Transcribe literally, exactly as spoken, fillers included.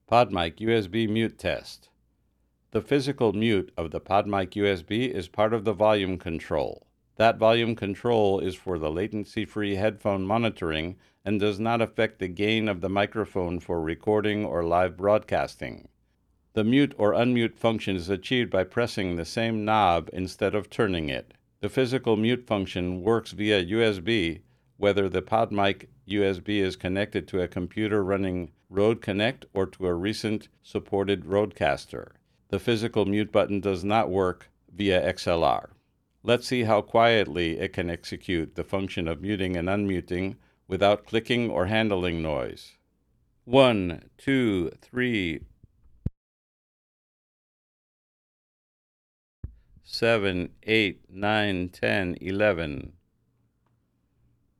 PodMic U S B mute test. The physical mute of the PodMic U S B is part of the volume control. That volume control is for the latency-free headphone monitoring and does not affect the gain of the microphone for recording or live broadcasting. The mute or unmute function is achieved by pressing the same knob instead of turning it. The physical mute function works via U S B, whether the PodMic U S B is connected to a computer running Rode Connect or to a recent supported Rodecaster. The physical mute button does not work via X L R. Let's see how quietly it can execute the function of muting and unmuting without clicking or handling noise. One, two, three, seven, eight, nine, ten, eleven.